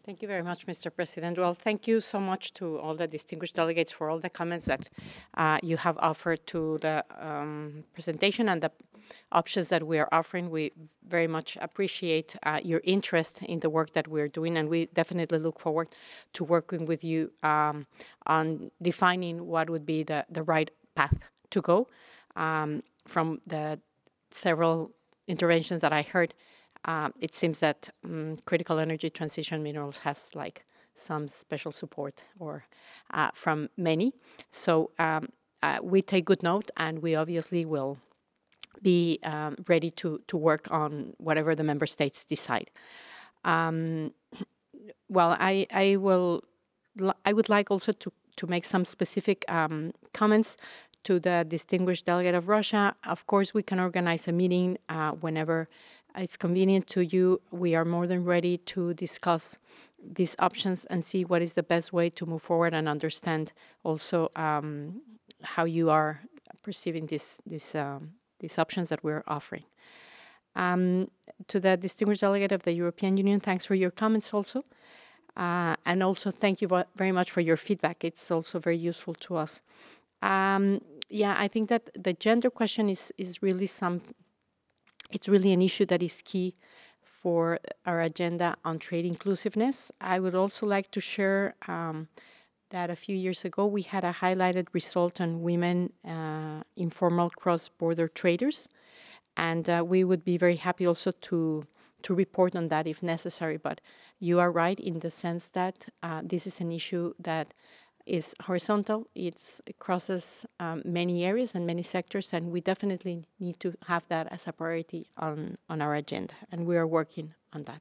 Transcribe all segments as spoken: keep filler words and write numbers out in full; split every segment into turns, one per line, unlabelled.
Thank you very much, Mister President. Well, thank you so much to all the distinguished delegates for all the comments that uh, you have offered to the um, presentation and the options that we are offering. We very much appreciate uh, your interest in the work that we're doing, and we definitely look forward to working with you um, on defining what would be the, the right path to go. Um, from the several interventions that I heard, um, it seems that um, critical energy transition minerals has like some special support or uh, from many. So um, uh, we take good note, and we obviously will be um, ready to to work on whatever the member states decide. Um, well, I I will I would like also to to make some specific um, comments to the distinguished delegate of Russia. Of course, we can organize a meeting uh, whenever it's convenient to you. We are more than ready to discuss these options and see what is the best way to move forward and understand also um, how you are perceiving this, this, um, these options that we're offering. Um, to the distinguished delegate of the European Union, thanks for your comments also. Uh, and also, thank you very much for your feedback. It's also very useful to us. Um, yeah, I think that the gender question is is really some. It's really an issue that is key for our agenda on trade inclusiveness. I would also like to share um, that a few years ago we had a highlighted result on women uh, informal cross-border traders, and uh, we would be very happy also to to report on that if necessary. But you are right in the sense that uh, this is an issue that is horizontal. It's, it crosses um, many areas and many sectors, and we definitely need to have that as a priority on, on our agenda, and we are working on that.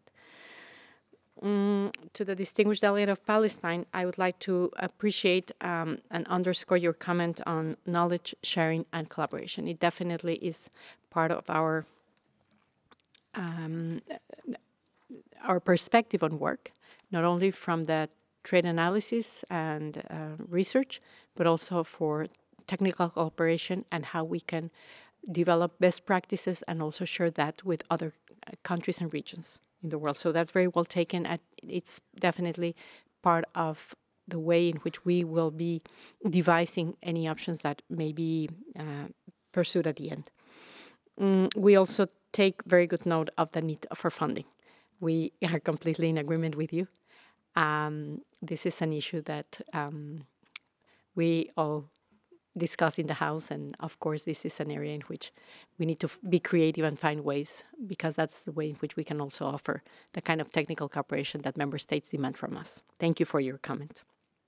Mm, to the distinguished delegate of Palestine, I would like to appreciate um, and underscore your comment on knowledge sharing and collaboration. It definitely is part of our um, our perspective on work, not only from the trade analysis and uh, research, but also for technical cooperation and how we can develop best practices and also share that with other uh, countries and regions in the world. So that's very well taken. And it's definitely part of the way in which we will be devising any options that may be uh, pursued at the end. Mm, we also take very good note of the need for funding. We are completely in agreement with you. Um, this is an issue that um, we all discuss in the House, and of course, this is an area in which we need to be creative and find ways, because that's the way in which we can also offer the kind of technical cooperation that member states demand from us. Thank you for your comment.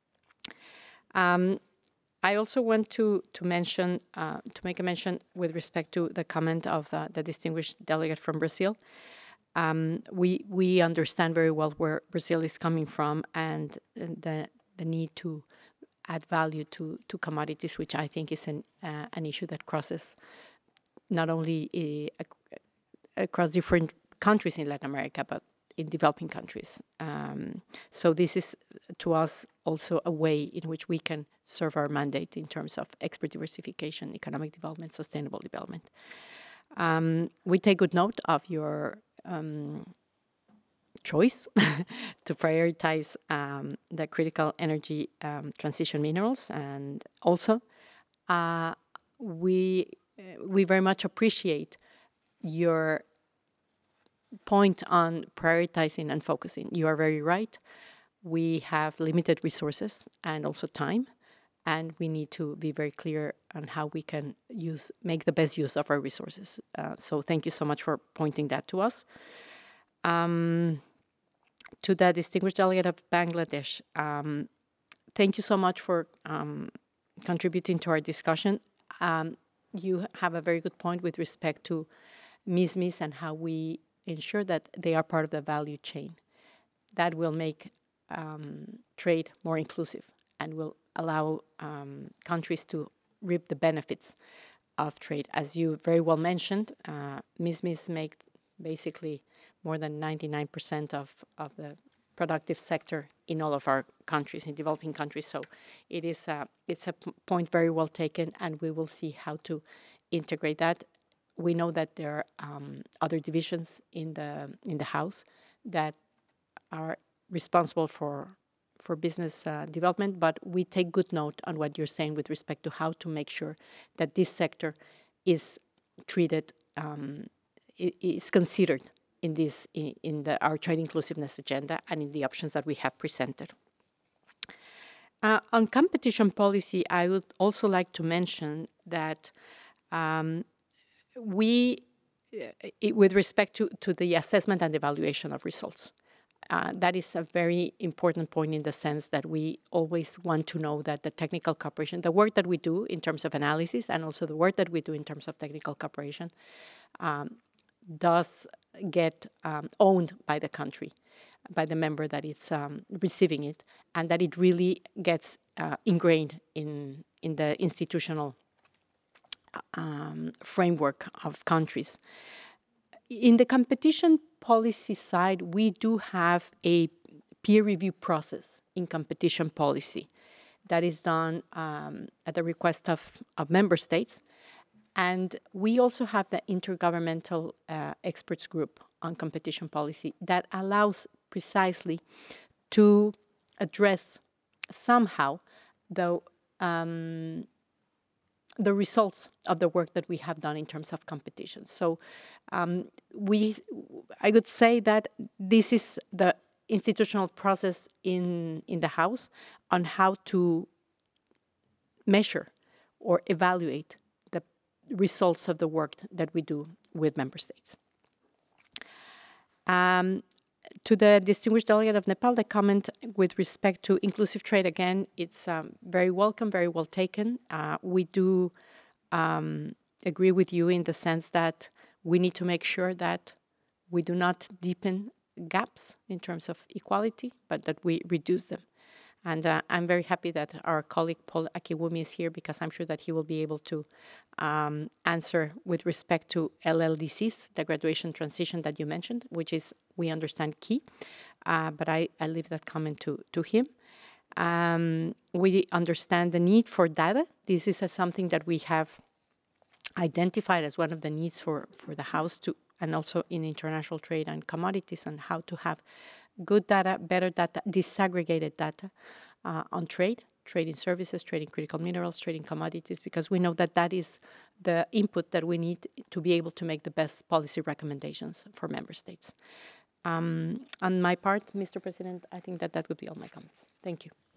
Um, I also want to to mention uh, to make a mention with respect to the comment of uh, the distinguished delegate from Brazil. Um, we we understand very well where Brazil is coming from, and, and the the need to add value to to commodities, which I think is an uh, an issue that crosses not only uh, across different countries in Latin America, but in developing countries. Um, so this is to us also a way in which we can serve our mandate in terms of export diversification, economic development, sustainable development. Um, we take good note of your um, choice to prioritize um, the critical energy um, transition minerals, and also uh, we uh, we very much appreciate your point on prioritizing and focusing. You are very right. We have limited resources and also time, and we need to be very clear on how we can use make the best use of our resources. Uh, so thank you so much for pointing that to us. Um, to the distinguished delegate of Bangladesh, um, thank you so much for um, contributing to our discussion. Um, you have a very good point with respect to MISMIS and how we ensure that they are part of the value chain. That will make um, trade more inclusive and will allow um, countries to reap the benefits of trade. As you very well mentioned, uh, MISMIS make basically more than ninety-nine percent of, of the productive sector in all of our countries, in developing countries. So it is a, it's a point very well taken, and we will see how to integrate that. We know that there are um, other divisions in the in the House that are responsible for for business uh, development, but we take good note on what you're saying with respect to how to make sure that this sector is treated, um, is considered in this in the our trade inclusiveness agenda and in the options that we have presented. Uh, on competition policy, I would also like to mention that um, we, uh, it, with respect to, to the assessment and evaluation of results, uh, that is a very important point in the sense that we always want to know that the technical cooperation, the work that we do in terms of analysis and also the work that we do in terms of technical cooperation, um, does get um, owned by the country, by the member that is um, receiving it, and that it really gets uh, ingrained in in the institutional um, framework of countries. In the competition policy side, we do have a peer review process in competition policy that is done um, at the request of, of member states. And we also have the Intergovernmental uh, Experts Group on Competition Policy that allows precisely to address somehow the um, the results of the work that we have done in terms of competition. So um, we, I would say that this is the institutional process in in the House on how to measure or evaluate the results of the work that we do with member states. Um, to the distinguished delegate of Nepal, the comment with respect to inclusive trade, again, it's um, very welcome, very well taken. Uh, we do um, agree with you in the sense that we need to make sure that we do not deepen gaps in terms of equality, but that we reduce them. And uh, I'm very happy that our colleague Paul Akiwumi is here because I'm sure that he will be able to um, answer with respect to L L D Cs, the graduation transition that you mentioned, which is, we understand, key. Uh, but I, I leave that comment to, to him. Um, we understand the need for data. This is a, something that we have identified as one of the needs for, for the House to, and also in international trade and commodities, and how to have good data, better data, disaggregated data uh, on trade, trade in services, trade in critical minerals, trade in commodities, because we know that that is the input that we need to be able to make the best policy recommendations for member states. Um, on my part, Mister President, I think that that would be all my comments. Thank you.